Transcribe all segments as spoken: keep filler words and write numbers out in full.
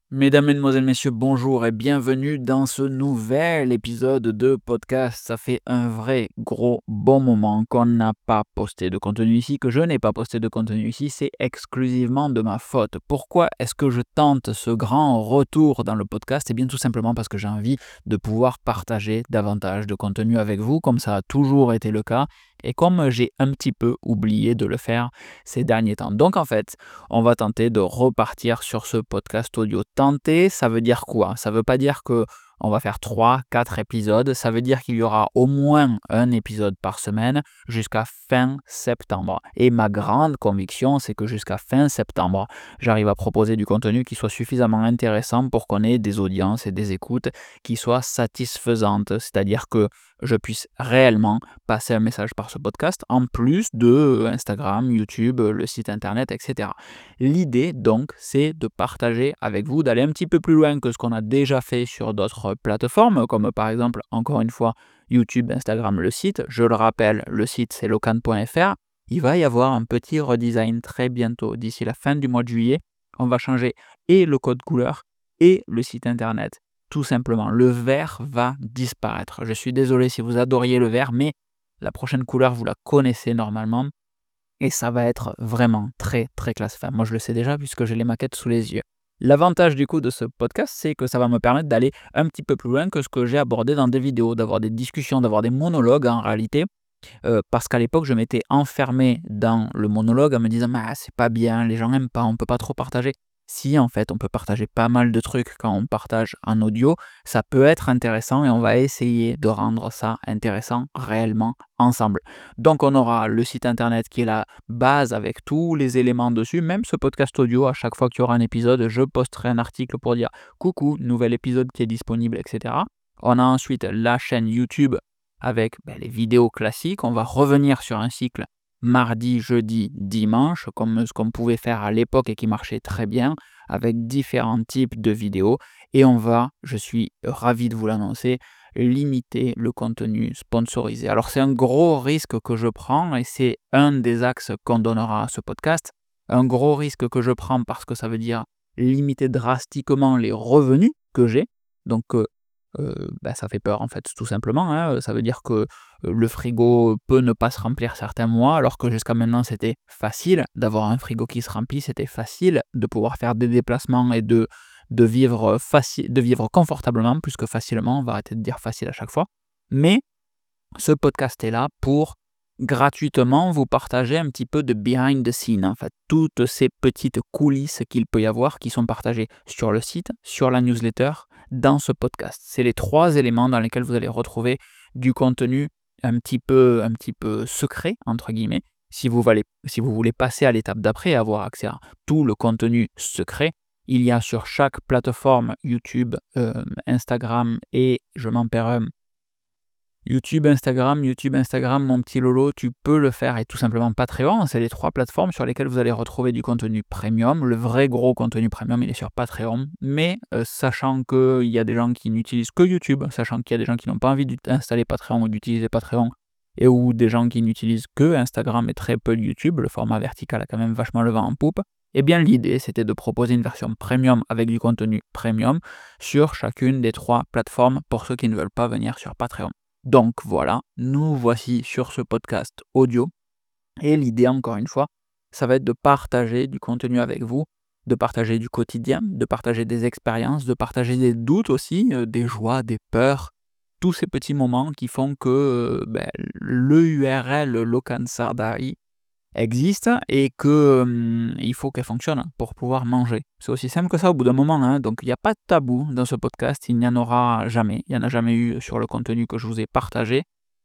Mesdames, Mesdemoiselles, Messieurs, bonjour et bienvenue dans ce nouvel épisode de podcast. Ça fait un vrai gros bon moment qu'on n'a pas posté de contenu ici, que je n'ai pas posté de contenu ici. C'est exclusivement de ma faute. Pourquoi est-ce que je tente ce grand retour dans le podcast? Eh bien, tout simplement parce que j'ai envie de pouvoir partager davantage de contenu avec vous, comme ça a toujours été le cas et comme j'ai un petit peu oublié de le faire ces derniers temps. Donc, en fait, on va tenter de repartir sur ce podcast audio. Tenter, ça veut dire quoi? Ça veut pas dire que on va faire trois, quatre épisodes, ça veut dire qu'il y aura au moins un épisode par semaine jusqu'à fin septembre. Et ma grande conviction, c'est que jusqu'à fin septembre, j'arrive à proposer du contenu qui soit suffisamment intéressant pour qu'on ait des audiences et des écoutes qui soient satisfaisantes, c'est-à-dire que je puisse réellement passer un message par ce podcast, en plus de Instagram, YouTube, le site internet, et cetera. L'idée, donc, c'est de partager avec vous, d'aller un petit peu plus loin que ce qu'on a déjà fait sur d'autres plateformes, comme par exemple, encore une fois, YouTube, Instagram, le site. Je le rappelle, le site, c'est locan point f r. Il va y avoir un petit redesign très bientôt, d'ici la fin du mois de juillet. On va changer et le code couleur et le site internet. Tout simplement, le vert va disparaître. Je suis désolé si vous adoriez le vert, mais la prochaine couleur, vous la connaissez normalement. Et ça va être vraiment très, très classe. Enfin, moi, je le sais déjà puisque j'ai les maquettes sous les yeux. L'avantage du coup de ce podcast, c'est que ça va me permettre d'aller un petit peu plus loin que ce que j'ai abordé dans des vidéos, d'avoir des discussions, d'avoir des monologues en réalité. Euh, parce qu'à l'époque, je m'étais enfermé dans le monologue en me disant ah, c'est pas bien, les gens n'aiment pas, on peut pas trop partager. Si en fait, on peut partager pas mal de trucs quand on partage en audio, ça peut être intéressant et on va essayer de rendre ça intéressant réellement ensemble. Donc, on aura le site internet qui est la base avec tous les éléments dessus, même ce podcast audio. À chaque fois qu'il y aura un épisode, je posterai un article pour dire coucou, nouvel épisode qui est disponible, et cetera. On a ensuite la chaîne YouTube avec ben, les vidéos classiques. On va revenir sur un cycle mardi, jeudi, dimanche, comme ce qu'on pouvait faire à l'époque et qui marchait très bien, avec différents types de vidéos. Et on va, je suis ravi de vous l'annoncer, limiter le contenu sponsorisé. Alors c'est un gros risque que je prends et c'est un des axes qu'on donnera à ce podcast. Un gros risque que je prends parce que ça veut dire limiter drastiquement les revenus que j'ai. Donc euh, euh, bah, ça fait peur en fait, tout simplement. Hein. Ça veut dire que le frigo peut ne pas se remplir certains mois, alors que jusqu'à maintenant c'était facile d'avoir un frigo qui se remplit, c'était facile de pouvoir faire des déplacements et de, de, vivre, faci- de vivre confortablement, plus que facilement, on va arrêter de dire facile à chaque fois. Mais ce podcast est là pour gratuitement vous partager un petit peu de behind the scene, en fait, toutes ces petites coulisses qu'il peut y avoir qui sont partagées sur le site, sur la newsletter, dans ce podcast. C'est les trois éléments dans lesquels vous allez retrouver du contenu un petit peu, un petit peu secret, entre guillemets. Si vous, voulez, si vous voulez passer à l'étape d'après et avoir accès à tout le contenu secret, il y a sur chaque plateforme YouTube, euh, Instagram et je m'en perds un, YouTube, Instagram, YouTube, Instagram, mon petit Lolo, tu peux le faire et tout simplement Patreon. C'est les trois plateformes sur lesquelles vous allez retrouver du contenu premium. Le vrai gros contenu premium, il est sur Patreon. Mais euh, sachant qu'il y a des gens qui n'utilisent que YouTube, sachant qu'il y a des gens qui n'ont pas envie d'installer Patreon ou d'utiliser Patreon, et ou des gens qui n'utilisent que Instagram et très peu de YouTube, le format vertical a quand même vachement le vent en poupe, eh bien l'idée c'était de proposer une version premium avec du contenu premium sur chacune des trois plateformes pour ceux qui ne veulent pas venir sur Patreon. Donc voilà, nous voici sur ce podcast audio. Et l'idée, encore une fois, ça va être de partager du contenu avec vous, de partager du quotidien, de partager des expériences, de partager des doutes aussi, euh, des joies, des peurs, tous ces petits moments qui font que euh, ben, le U R L Locan Sardari existe et que hum, il faut qu'elle fonctionne pour pouvoir manger. C'est aussi simple que ça au bout d'un moment, hein. Donc il n'y a pas de tabou dans ce podcast, il n'y en aura jamais. Il n'y en a jamais eu sur le contenu que je vous ai partagé.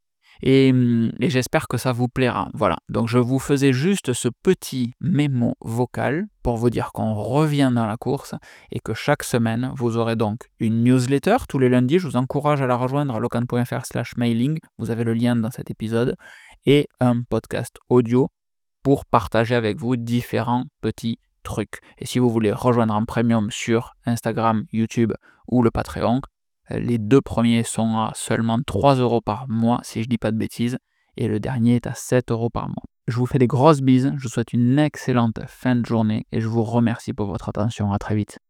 Et, hum, et j'espère que ça vous plaira. Voilà, donc je vous faisais juste ce petit mémo vocal pour vous dire qu'on revient dans la course et que chaque semaine, vous aurez donc une newsletter tous les lundis. Je vous encourage à la rejoindre à locan point f r slash mailing. Vous avez le lien dans cet épisode. Et un podcast audio pour partager avec vous différents petits trucs. Et si vous voulez rejoindre en premium sur Instagram, YouTube ou le Patreon, les deux premiers sont à seulement trois euros par mois, si je ne dis pas de bêtises, et le dernier est à sept euros par mois. Je vous fais des grosses bises, je vous souhaite une excellente fin de journée et je vous remercie pour votre attention. À très vite.